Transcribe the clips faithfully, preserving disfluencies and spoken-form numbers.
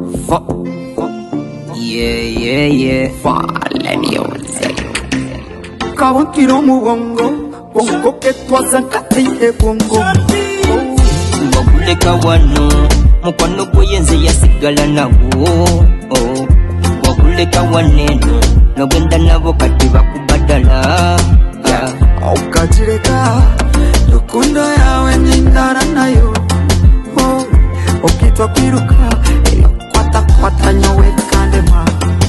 Fuck. Yeah, yeah, yeah. Fale music. Kawantiro mugongo, bongo que tu azankate de bongo. Wabuleka wano, mukwano kweyenze yasigala nawo. Wabuleka waneno, nogenda nabo kati bakubadala. Okachireka, lukundo yawe nindara nayo. Okitwa kwiruka, kwata kwata nyowe kandema.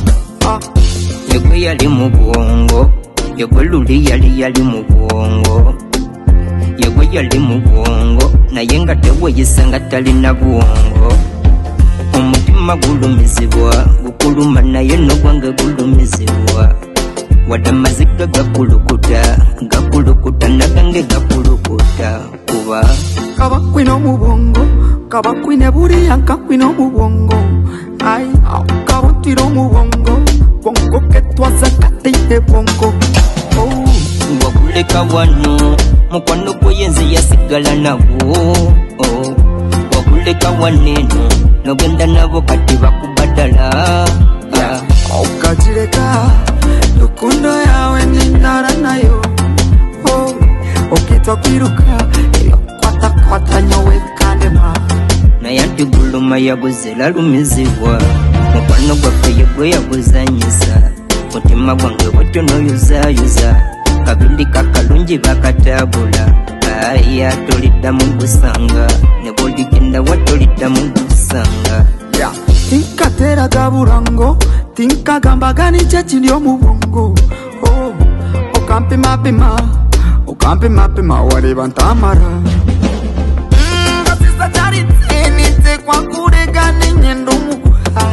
Yegwe yali mu bwongo, yegwe luli yali yali mu bwongo. Yegwe yali mu bwongo, naye nga teweyisa nga talina bwongo. Omutima gulumizibwa, gukuluma naye n'ogwange gulumizibwa. Wadde amaziga gakulukuta, gakulukuta nagange gakulukuta kuba kaba kwino mu bwongo, kaba kwine buriya nka kwino mu bwongo. Ai, kawantiro mu bwongo, bongo que tu azankate de bongo. Wabuleka wano, mukwano kweyenze yasigala nawo. Wabuleka waneno, nogenda nabo kati bakubadala. Okachireka, lukundo yawe nindara nayo. Okitwa kwiruka, kwata kwata nyowe kandema. Naye anti guluma yaguzela lumizibwa, mukwano gwaffe yegwe yaguzanyisa. Mutima gwange bwetyo noyuzayuza, kabindi kakalungi bakatabula. Aya toliddamu gusanga, ne bw'oligenda wa toliddamu gusanga. Tinkatera gaburango, tinkagamba gani chechili omu bongo. Okampima pima, okampima pima wareba ntamara. Ngasisa chari teni te kwa kurega nyendo mukuha.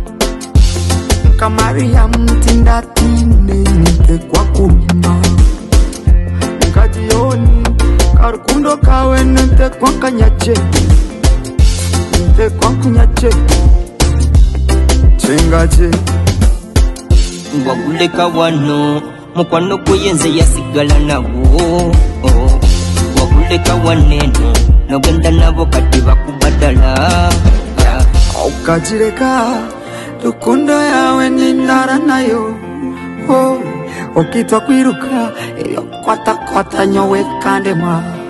Nkamaria mtinda tine nite kwa kuma. Nkajioni, karukundo kawe nite kwa kanyache. Nite kwa kunyache. Chengache. Wabuleka wano, mukwano kweyenze yasigala nawo. Wabuleka waneno, nogenda nabo kati bakubadala. Okachireka, lukundo yawe nindara nayo. Okitwa kwiruka, kwata kwata nyowe kandema.